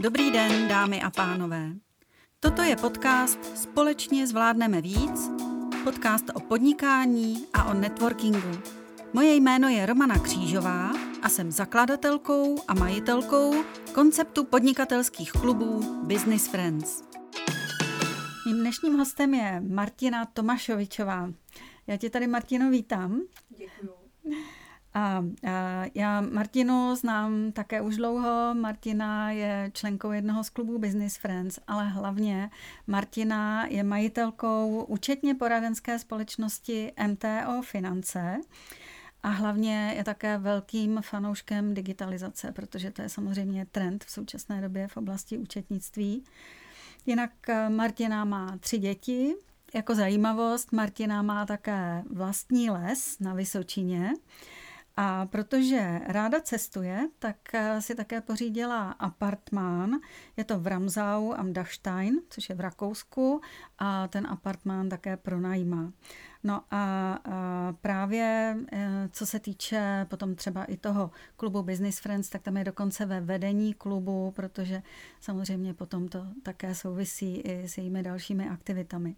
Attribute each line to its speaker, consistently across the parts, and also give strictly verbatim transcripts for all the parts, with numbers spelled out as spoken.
Speaker 1: Dobrý den, dámy a pánové. Toto je podcast Společně zvládneme víc, podcast o podnikání a o networkingu. Moje jméno je Romana Křížová a jsem zakladatelkou a majitelkou konceptu podnikatelských klubů Business Friends. Mým dnešním hostem je Martina Tomašovičová. Já tě tady, Martino, vítám.
Speaker 2: Děkuju.
Speaker 1: A, a já Martinu znám také už dlouho. Martina je členkou jednoho z klubů Business Friends, ale hlavně Martina je majitelkou účetně poradenské společnosti M T O Finance a hlavně je také velkým fanouškem digitalizace, protože to je samozřejmě trend v současné době v oblasti účetnictví. Jinak Martina má tři děti. Jako zajímavost, Martina má také vlastní les na Vysočině. A protože ráda cestuje, tak si také pořídila apartmán. Je to v Ramsau am Dachstein, což je v Rakousku, a ten apartmán také pronajímá. No a, a právě co se týče potom třeba i toho klubu Business Friends, tak tam je dokonce ve vedení klubu, protože samozřejmě potom to také souvisí i s jejími dalšími aktivitami.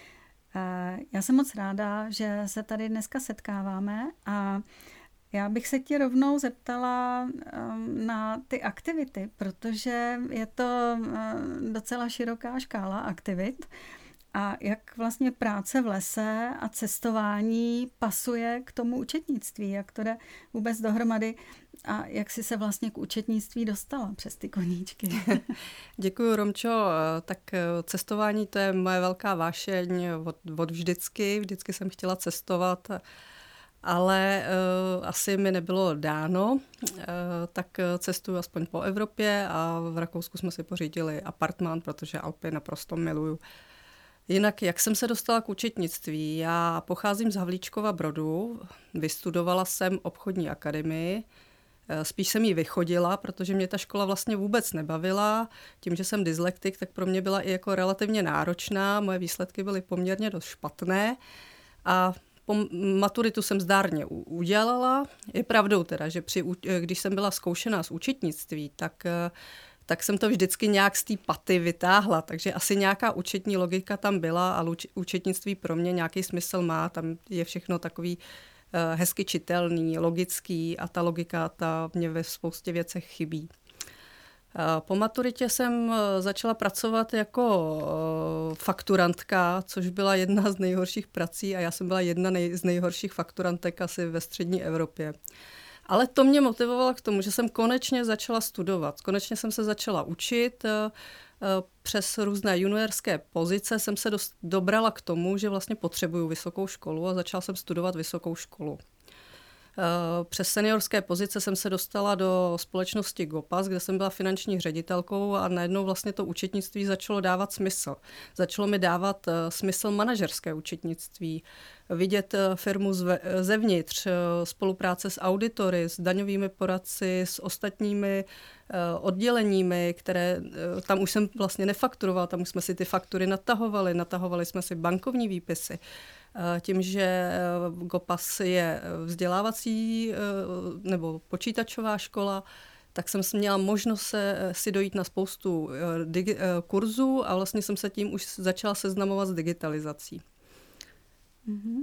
Speaker 1: Já jsem moc ráda, že se tady dneska setkáváme a já bych se tě rovnou zeptala na ty aktivity, protože je to docela široká škála aktivit a jak vlastně práce v lese a cestování pasuje k tomu účetnictví, jak to jde vůbec dohromady a jak jsi se vlastně k účetnictví dostala přes ty koníčky.
Speaker 2: Děkuju, Romčo. Tak cestování, to je moje velká vášeň od, od vždycky. Vždycky jsem chtěla cestovat, ale uh, asi mi nebylo dáno, uh, tak cestuju aspoň po Evropě a v Rakousku jsme si pořídili apartmán, protože Alpy naprosto miluju. Jinak, jak jsem se dostala k účetnictví? Já pocházím z Havlíčkova Brodu, vystudovala jsem obchodní akademii, spíš jsem ji vychodila, protože mě ta škola vlastně vůbec nebavila. Tím, že jsem dyslektik, tak pro mě byla i jako relativně náročná, moje výsledky byly poměrně dost špatné a po maturitu jsem zdárně udělala. Je pravdou teda, že při, když jsem byla zkoušená z účetnictví, tak, tak jsem to vždycky nějak z té paty vytáhla, takže asi nějaká účetní logika tam byla, ale účetnictví pro mě nějaký smysl má, tam je všechno takový hezky čitelný, logický a ta logika ta mě ve spoustě věcech chybí. Po maturitě jsem začala pracovat jako fakturantka, což byla jedna z nejhorších prací a já jsem byla jedna nej, z nejhorších fakturantek asi ve střední Evropě. Ale to mě motivovalo k tomu, že jsem konečně začala studovat. Konečně jsem se začala učit. Přes různé juniorské pozice jsem se dost, dobrala k tomu, že vlastně potřebuju vysokou školu a začala jsem studovat vysokou školu. Přes seniorské pozice jsem se dostala do společnosti Gopas, kde jsem byla finanční ředitelkou a najednou vlastně to účetnictví začalo dávat smysl. Začalo mi dávat smysl manažerské účetnictví, vidět firmu zevnitř, spolupráce s auditory, s daňovými poradci, s ostatními odděleními, které tam už jsem vlastně nefakturovala, tam už jsme si ty faktury natahovali, natahovali jsme si bankovní výpisy. Tím, že Gopas je vzdělávací nebo počítačová škola, tak jsem měla možnost se, si dojít na spoustu digi- kurzů a vlastně jsem se tím už začala seznamovat s digitalizací.
Speaker 1: Mm-hmm.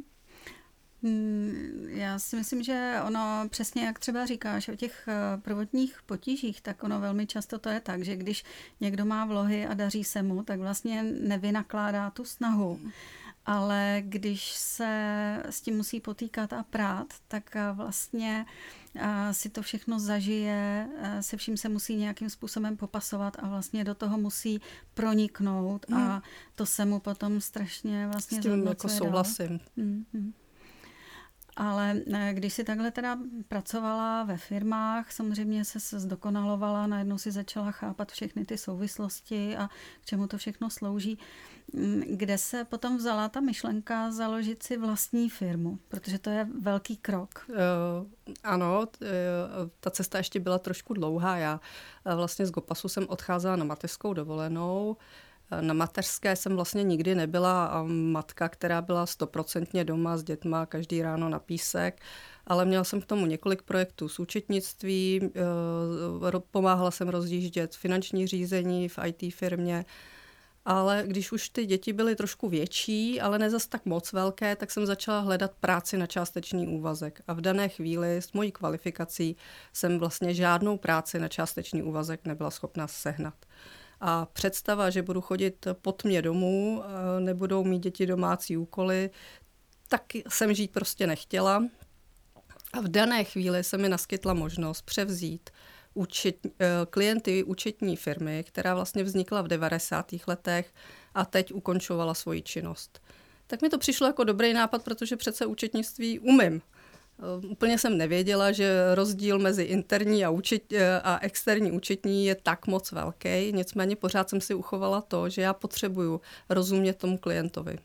Speaker 1: Já si myslím, že ono přesně jak třeba říkáš o těch prvotních potížích, tak ono velmi často to je tak, že když někdo má vlohy a daří se mu, tak vlastně nevynakládá tu snahu. Ale když se s tím musí potýkat a prát, tak vlastně si to všechno zažije, se vším se musí nějakým způsobem popasovat a vlastně do toho musí proniknout hmm. a to se mu potom strašně vlastně
Speaker 2: s tím jako souhlasím.
Speaker 1: Hmm. Ale když si takhle teda pracovala ve firmách, samozřejmě se zdokonalovala, najednou si začala chápat všechny ty souvislosti a k čemu to všechno slouží. Kde se potom vzala ta myšlenka založit si vlastní firmu? Protože to je velký krok.
Speaker 2: Uh, ano, ta cesta ještě byla trošku dlouhá. Já vlastně z Gopasu jsem odcházela na mateřskou dovolenou. Na mateřské jsem vlastně nikdy nebyla matka, která byla stoprocentně doma s dětma každý ráno na písek. ale měla jsem k tomu několik projektů s účetnictvím, pomáhala jsem rozjíždět finanční řízení v í té firmě, ale když už ty děti byly trošku větší, ale ne zas tak moc velké, tak jsem začala hledat práci na částečný úvazek. A v dané chvíli s mojí kvalifikací jsem vlastně žádnou práci na částečný úvazek nebyla schopna sehnat. A představa, že budu chodit pod mě domů, nebudou mít děti domácí úkoly, tak jsem žít prostě nechtěla. A v dané chvíli se mi naskytla možnost převzít Účet, klienty účetní firmy, která vlastně vznikla v devadesátých letech a teď ukončovala svoji činnost. Tak mi to přišlo jako dobrý nápad, protože přece účetnictví umím. Úplně jsem nevěděla, že rozdíl mezi interní a, účet, a externí účetní je tak moc velký, nicméně pořád jsem si uchovala to, že já potřebuju rozumět tomu klientovi.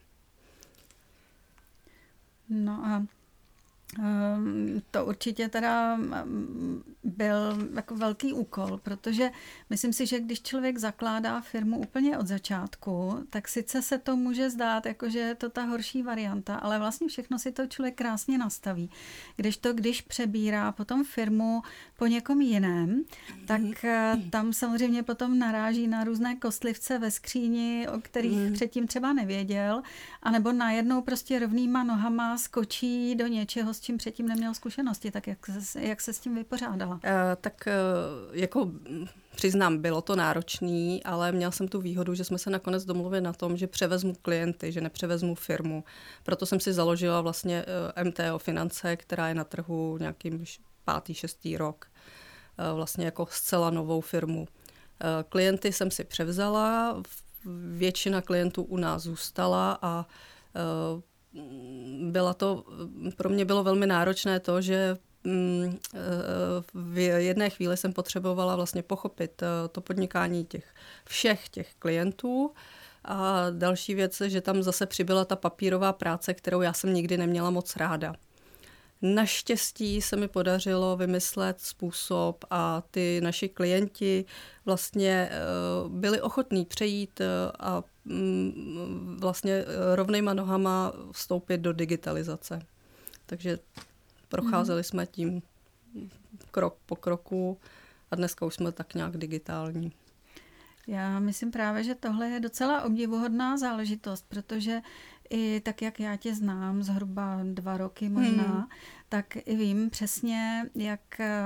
Speaker 1: No a to určitě teda byl jako velký úkol, protože myslím si, že když člověk zakládá firmu úplně od začátku, tak sice se to může zdát, jako že je to ta horší varianta, ale vlastně všechno si to člověk krásně nastaví. Když to, když přebírá potom firmu po někom jiném, tak tam samozřejmě potom naráží na různé kostlivce ve skříni, o kterých mm. předtím třeba nevěděl, anebo najednou prostě rovnýma nohama skočí do něčeho, s čím předtím neměl zkušenosti, tak jak se, jak se s tím vypořádala? Uh,
Speaker 2: tak uh, jako přiznám, bylo to náročný, ale měl jsem tu výhodu, že jsme se nakonec domluvili na tom, že převezmu klienty, že nepřevezmu firmu. Proto jsem si založila vlastně uh, em té o Finance, která je na trhu nějakým pátý, šestý rok. Uh, vlastně jako zcela novou firmu. Uh, klienty jsem si převzala, většina klientů u nás zůstala a uh, Byla to, pro mě bylo velmi náročné to, že v jedné chvíli jsem potřebovala vlastně pochopit to podnikání těch všech těch klientů a další věc, že tam zase přibyla ta papírová práce, kterou já jsem nikdy neměla moc ráda. Naštěstí se mi podařilo vymyslet způsob a ty naši klienti vlastně byli ochotní přejít a vlastně rovnejma nohama vstoupit do digitalizace. Takže procházeli jsme tím krok po kroku a dneska už jsme tak nějak digitální.
Speaker 1: Já myslím právě, že tohle je docela obdivuhodná záležitost, protože i tak, jak já tě znám, zhruba dva roky možná, hmm. tak i vím přesně, jak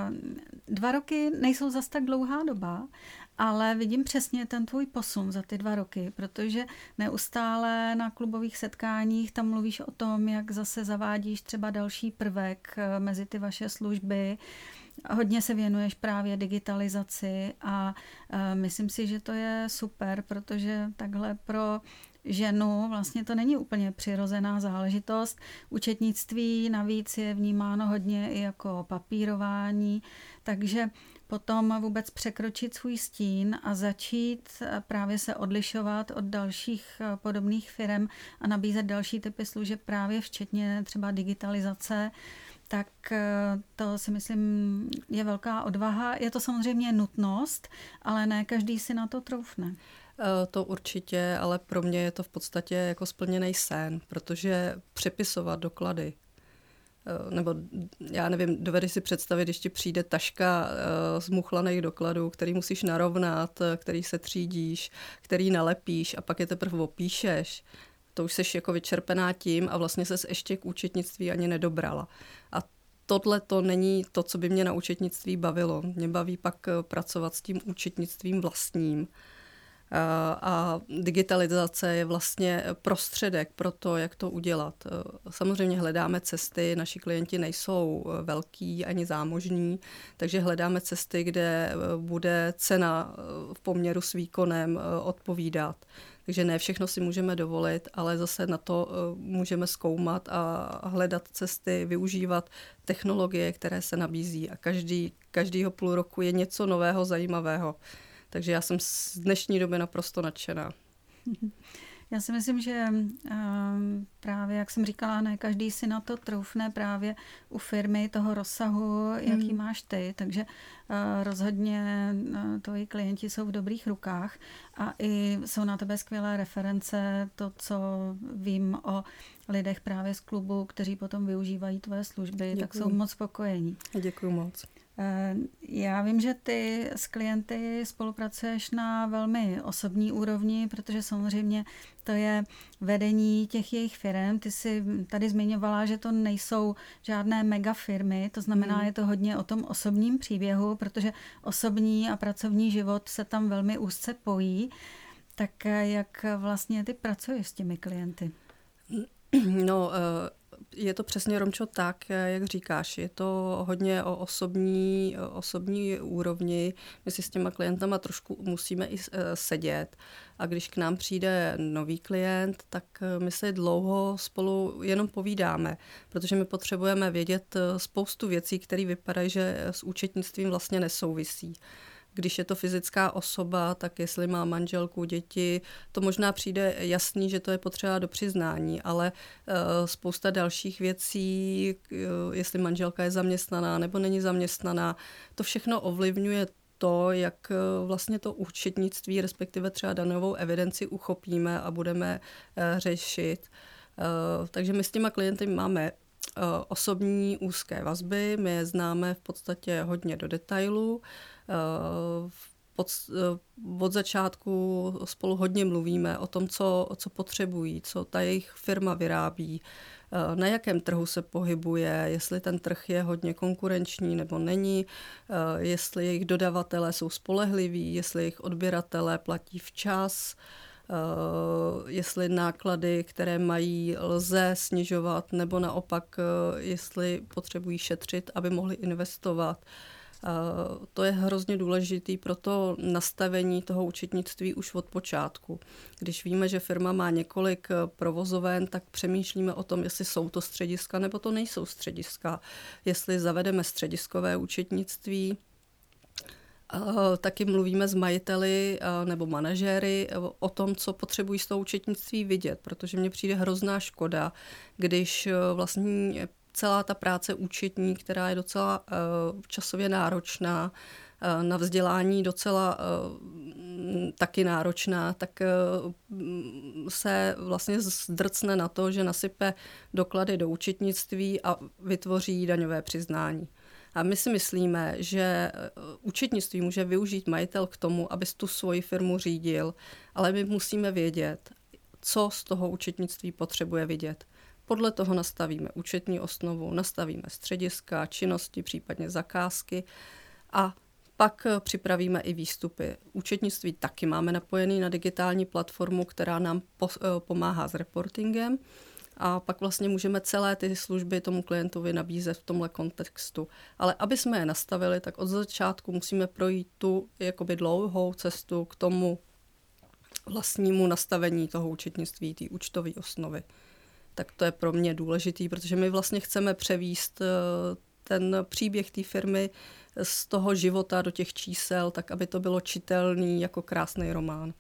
Speaker 1: dva roky nejsou zas tak dlouhá doba, ale vidím přesně ten tvůj posun za ty dva roky, protože neustále na klubových setkáních tam mluvíš o tom, jak zase zavádíš třeba další prvek mezi ty vaše služby. Hodně se věnuješ právě digitalizaci a myslím si, že to je super, protože takhle pro ženu vlastně to není úplně přirozená záležitost. Účetnictví navíc je vnímáno hodně i jako papírování, takže potom vůbec překročit svůj stín a začít právě se odlišovat od dalších podobných firem a nabízet další typy služeb právě včetně třeba digitalizace, tak to si myslím je velká odvaha. Je to samozřejmě nutnost, ale ne každý si na to troufne.
Speaker 2: To určitě, ale pro mě je to v podstatě jako splněný sen, protože přepisovat doklady, nebo já nevím, dovedeš si představit, když ti přijde taška z muchlaných dokladů, který musíš narovnat, který se třídíš, který nalepíš a pak je teprve opíšeš. To už seš jako vyčerpená tím a vlastně ses ještě k účetnictví ani nedobrala. A tohle to není to, co by mě na účetnictví bavilo. Mě baví pak pracovat s tím účetnictvím vlastním. A digitalizace je vlastně prostředek pro to, jak to udělat. Samozřejmě hledáme cesty, naši klienti nejsou velký ani zámožní, takže hledáme cesty, kde bude cena v poměru s výkonem odpovídat. Takže ne všechno si můžeme dovolit, ale zase na to můžeme zkoumat a hledat cesty, využívat technologie, které se nabízí a každý, každýho půl roku je něco nového, zajímavého. Takže já jsem z dnešní doby naprosto nadšená.
Speaker 1: Já si myslím, že um, právě, jak jsem říkala, ne každý si na to troufne právě u firmy toho rozsahu, jaký hmm. máš ty, takže uh, rozhodně uh, tvoji klienti jsou v dobrých rukách a i jsou na tebe skvělé reference, to, co vím o lidech právě z klubu, kteří potom využívají tvoje služby, Děkuju. Tak jsou moc spokojení.
Speaker 2: Děkuju moc.
Speaker 1: Já vím, že ty s klienty spolupracuješ na velmi osobní úrovni, protože samozřejmě to je vedení těch jejich firem. Ty jsi tady zmiňovala, že to nejsou žádné mega firmy, to znamená, hmm. je to hodně o tom osobním příběhu, protože osobní a pracovní život se tam velmi úzce pojí. Tak jak vlastně ty pracuješ s těmi klienty?
Speaker 2: No, je to přesně, Romčo, tak, jak říkáš. Je to hodně o osobní, osobní úrovni. My si s těma klientama trošku musíme i sedět. A když k nám přijde nový klient, tak my si dlouho spolu jenom povídáme, protože my potřebujeme vědět spoustu věcí, které vypadají, že s účetnictvím vlastně nesouvisí. Když je to fyzická osoba, tak jestli má manželku, děti, to možná přijde jasný, že to je potřeba do přiznání, ale uh, spousta dalších věcí, uh, jestli manželka je zaměstnaná nebo není zaměstnaná, to všechno ovlivňuje to, jak uh, vlastně to účetnictví, respektive třeba daňovou evidenci uchopíme a budeme uh, řešit. Uh, takže my s těma klienty máme uh, osobní úzké vazby, my je známe v podstatě hodně do detailu. Pod, od začátku spolu hodně mluvíme o tom, co, co potřebují, co ta jejich firma vyrábí, na jakém trhu se pohybuje, jestli ten trh je hodně konkurenční nebo není, jestli jejich dodavatelé jsou spolehliví, jestli jejich odběratelé platí včas, jestli náklady, které mají, lze snižovat, nebo naopak, jestli potřebují šetřit, aby mohli investovat. To je hrozně důležitý pro to nastavení toho účetnictví už od počátku. Když víme, že firma má několik provozoven, tak přemýšlíme o tom, jestli jsou to střediska nebo to nejsou střediska. Jestli zavedeme střediskové účetnictví, taky mluvíme s majiteli nebo manažéry o tom, co potřebují z toho účetnictví vidět, protože mně přijde hrozná škoda, když vlastně celá ta práce účetní, která je docela uh, časově náročná, uh, na vzdělání docela uh, taky náročná, tak uh, se vlastně zdrcne na to, že nasype doklady do účetnictví a vytvoří daňové přiznání. A my si myslíme, že účetnictví může využít majitel k tomu, aby tu svoji firmu řídil, ale my musíme vědět, co z toho účetnictví potřebuje vidět. Podle toho nastavíme účetní osnovu, nastavíme střediska, činnosti, případně zakázky a pak připravíme i výstupy. Účetnictví taky máme napojený na digitální platformu, která nám pomáhá s reportingem a pak vlastně můžeme celé ty služby tomu klientovi nabízet v tomhle kontextu. Ale aby jsme je nastavili, tak od začátku musíme projít tu jakoby dlouhou cestu k tomu vlastnímu nastavení toho účetnictví, té účtové osnovy. Tak to je pro mě důležitý, protože my vlastně chceme převést ten příběh té firmy z toho života do těch čísel, tak aby to bylo čitelný jako krásný román.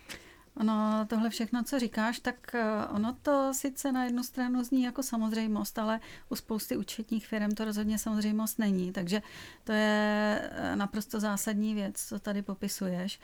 Speaker 1: Ono, tohle všechno, co říkáš, tak ono to sice na jednu stranu zní jako samozřejmost, ale u spousty účetních firm to rozhodně samozřejmost není, takže to je naprosto zásadní věc, co tady popisuješ.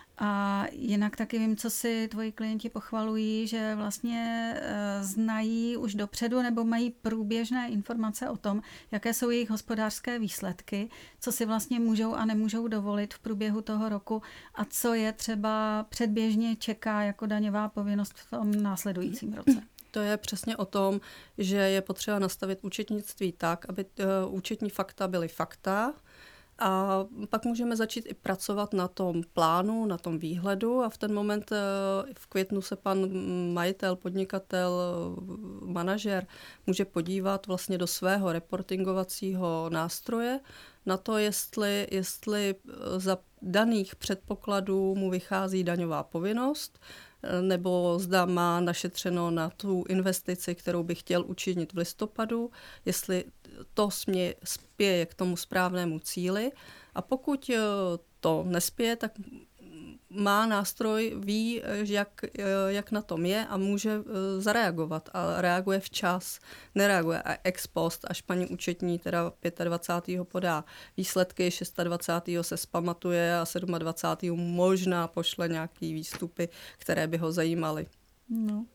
Speaker 1: A jinak taky vím, co si tvoji klienti pochvalují, že vlastně znají už dopředu nebo mají průběžné informace o tom, jaké jsou jejich hospodářské výsledky, co si vlastně můžou a nemůžou dovolit v průběhu toho roku a co je třeba předběžně čeká jako daňová povinnost v tom následujícím roce.
Speaker 2: To je přesně o tom, že je potřeba nastavit účetnictví tak, aby účetní fakta byly fakta, a pak můžeme začít i pracovat na tom plánu, na tom výhledu a v ten moment v květnu se pan majitel, podnikatel, manažer může podívat vlastně do svého reportingovacího nástroje na to, jestli, jestli za daných předpokladů mu vychází daňová povinnost, nebo zda má našetřeno na tu investici, kterou by chtěl učinit v listopadu, jestli to smě, spěje k tomu správnému cíli. A pokud to nespěje, tak má nástroj, ví, jak, jak na tom je a může zareagovat a reaguje včas, nereaguje ex post, až paní účetní teda dvacátého pátého podá výsledky, dvacátého šestého se zpamatuje a dvacátého sedmého možná pošle nějaký výstupy, které by ho zajímaly.
Speaker 1: No.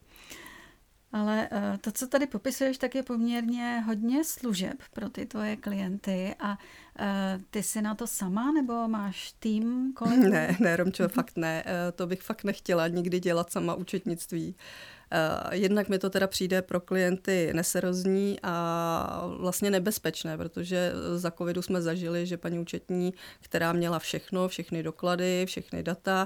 Speaker 1: Ale to, co tady popisuješ, tak je poměrně hodně služeb pro ty tvoje klienty a ty jsi na to sama, nebo máš tým kolegů?
Speaker 2: Ne, ne, Romčo, mm-hmm. fakt ne. To bych fakt nechtěla nikdy dělat sama účetnictví. Jednak mi to teda přijde pro klienty neserozní a vlastně nebezpečné, protože za covidu jsme zažili, že paní účetní, která měla všechno, všechny doklady, všechny data,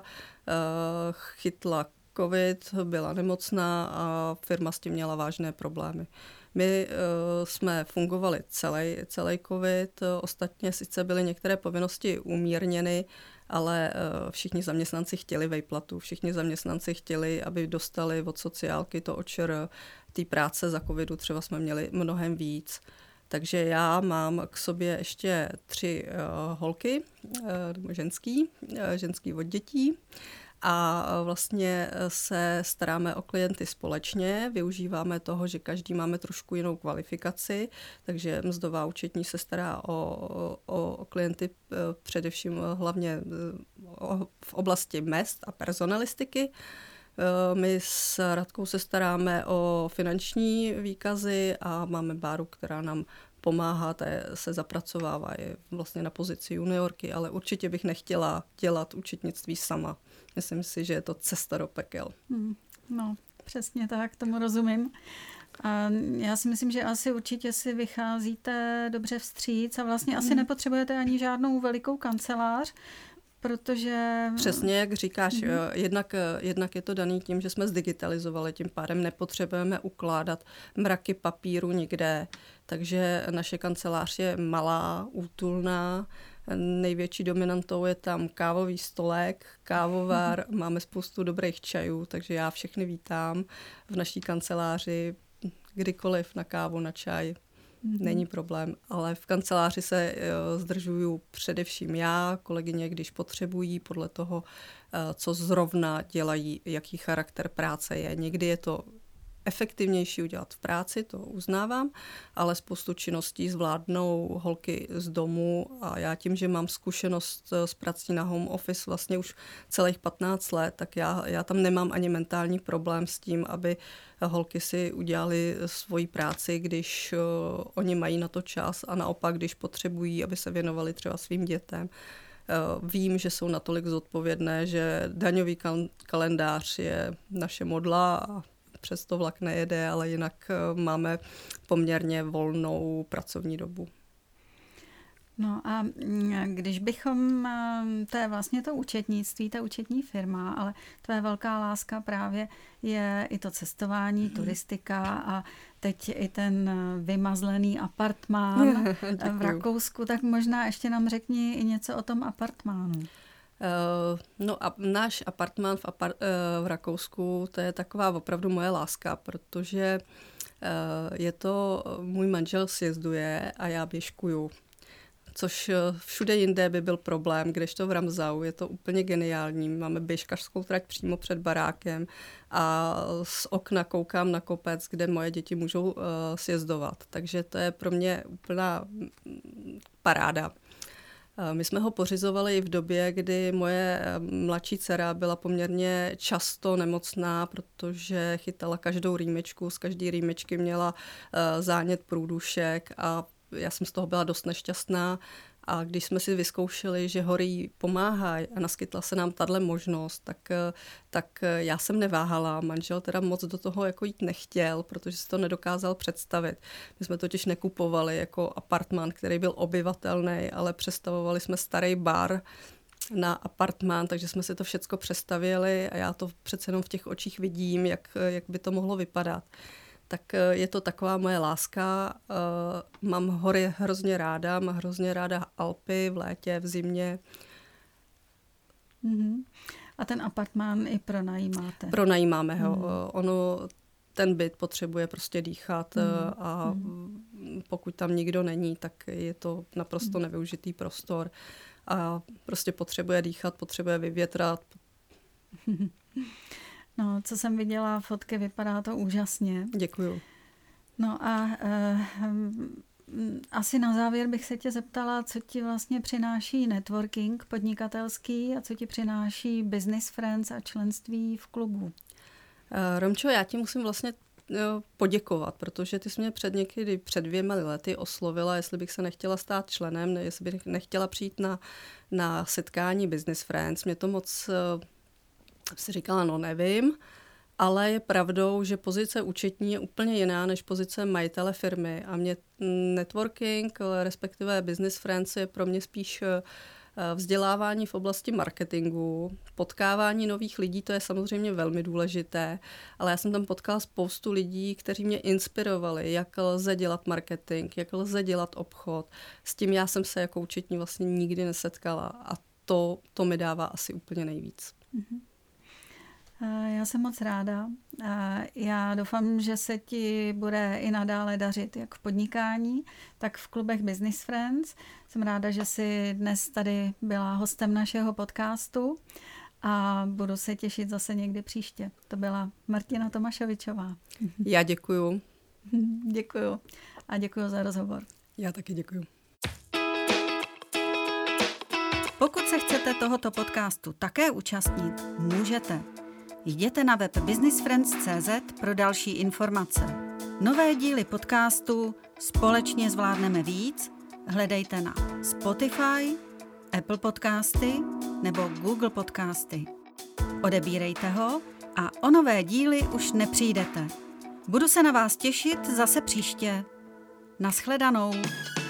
Speaker 2: chytla covid, byla nemocná a firma s tím měla vážné problémy. My uh, jsme fungovali celý, celý covid, ostatně sice byly některé povinnosti umírněny, ale uh, všichni zaměstnanci chtěli vejplatu, všichni zaměstnanci chtěli, aby dostali od sociálky to očer té práce za covidu, třeba jsme měli mnohem víc. Takže já mám k sobě ještě tři uh, holky, uh, ženský, uh, ženský od dětí. A vlastně se staráme o klienty společně, využíváme toho, že každý máme trošku jinou kvalifikaci, takže mzdová účetní se stará o, o, o klienty především hlavně v oblasti mezd a personalistiky. My s Radkou se staráme o finanční výkazy a máme Báru, která nám pomáhá, se zapracovává, je vlastně na pozici juniorky, ale určitě bych nechtěla dělat účetnictví sama. Myslím si, že je to cesta do pekel.
Speaker 1: Hmm, no, přesně tak, tomu rozumím. A já si myslím, že asi určitě si vycházíte dobře vstříc a vlastně asi nepotřebujete ani žádnou velikou kancelář, protože...
Speaker 2: Přesně, jak říkáš, mm-hmm. jednak, jednak je to daný tím, že jsme zdigitalizovali, tím pádem nepotřebujeme ukládat mraky papíru nikde, takže naše kancelář je malá, útulná, největší dominantou je tam kávový stolek, kávovár, mm-hmm. máme spoustu dobrých čajů, takže já všechny vítám v naší kanceláři kdykoliv na kávu, na čaj. Mm-hmm. Není problém, ale v kanceláři se uh, zdržuju především já, kolegyně, když potřebují, podle toho, uh, co zrovna dělají, jaký charakter práce je. Někdy je to efektivnější udělat v práci, to uznávám, ale spoustu činností zvládnou holky z domu a já tím, že mám zkušenost s prací na home office vlastně už celých patnáct let, tak já, já tam nemám ani mentální problém s tím, aby holky si udělali svoji práci, když uh, oni mají na to čas a naopak, když potřebují, aby se věnovali třeba svým dětem. Uh, vím, že jsou natolik zodpovědné, že daňový kal- kalendář je naše modla a přesto vlak nejede, ale jinak máme poměrně volnou pracovní dobu.
Speaker 1: No a když bychom, to je vlastně to účetnictví, ta účetní firma, ale tvoje velká láska právě je i to cestování, turistika a teď i ten vymazlený apartmán v Rakousku, tak možná ještě nám řekni i něco o tom apartmánu.
Speaker 2: Uh, no a náš apartmán v, apart, uh, v Rakousku, to je taková opravdu moje láska, protože uh, je to, můj manžel sjezduje a já běžkuju, což všude jinde by byl problém, kdežto v Ramsau je to úplně geniální. Máme běžkařskou trať přímo před barákem a z okna koukám na kopec, kde moje děti můžou uh, sjezdovat, takže to je pro mě úplná paráda. My jsme ho pořizovali i v době, kdy moje mladší dcera byla poměrně často nemocná, protože chytala každou rýmičku, z každé rýmičky měla zánět průdušek a já jsem z toho byla dost nešťastná. A když jsme si vyzkoušeli, že hory jí pomáhají a naskytla se nám tahle možnost, tak, tak já jsem neváhala. Manžel teda moc do toho jako jít nechtěl, protože si to nedokázal představit. My jsme totiž nekupovali jako apartmán, který byl obyvatelný, ale přestavovali jsme starý bar na apartmán, takže jsme si to všecko přestavěli a já to přece jenom v těch očích vidím, jak, jak by to mohlo vypadat. Tak je to taková moje láska. Mám hory hrozně ráda, mám hrozně ráda Alpy v létě, v zimě.
Speaker 1: Mm-hmm. A ten apartmán i pronajímáte?
Speaker 2: Pronajímáme ho. Mm. Ono, ten byt potřebuje prostě dýchat mm. a mm. pokud tam nikdo není, tak je to naprosto mm. nevyužitý prostor. A prostě potřebuje dýchat, potřebuje vyvětrat,
Speaker 1: No, co jsem viděla, fotky, vypadá to úžasně.
Speaker 2: Děkuju.
Speaker 1: No a uh, asi na závěr bych se tě zeptala, co ti vlastně přináší networking podnikatelský a co ti přináší Business Friends a členství v klubu.
Speaker 2: Romčo, já ti musím vlastně poděkovat, protože ty jsi mě před někdy před dvěma lety oslovila, jestli bych se nechtěla stát členem, ne, jestli bych nechtěla přijít na, na setkání Business Friends. Mě to moc, si říkala, no nevím, ale je pravdou, že pozice účetní je úplně jiná než pozice majitele firmy a mě networking, respektive Business Friends je pro mě spíš vzdělávání v oblasti marketingu, potkávání nových lidí, to je samozřejmě velmi důležité, ale já jsem tam potkala spoustu lidí, kteří mě inspirovali, jak lze dělat marketing, jak lze dělat obchod. S tím já jsem se jako účetní vlastně nikdy nesetkala a to, to mi dává asi úplně nejvíc.
Speaker 1: Mm-hmm. Já jsem moc ráda. Já doufám, že se ti bude i nadále dařit jak v podnikání, tak v klubech Business Friends. Jsem ráda, že jsi dnes tady byla hostem našeho podcastu a budu se těšit zase někdy příště. To byla Martina Tomašovičová.
Speaker 2: Já děkuju.
Speaker 1: Děkuju a děkuju za rozhovor.
Speaker 2: Já taky děkuju.
Speaker 1: Pokud se chcete tohoto podcastu také účastnit, můžete. Jděte na web business friends tečka cé zet pro další informace. Nové díly podcastu Společně zvládneme víc hledejte na Spotify, Apple Podcasty nebo Google Podcasty. Odebírejte ho a o nové díly už nepřijdete. Budu se na vás těšit zase příště. Naschledanou.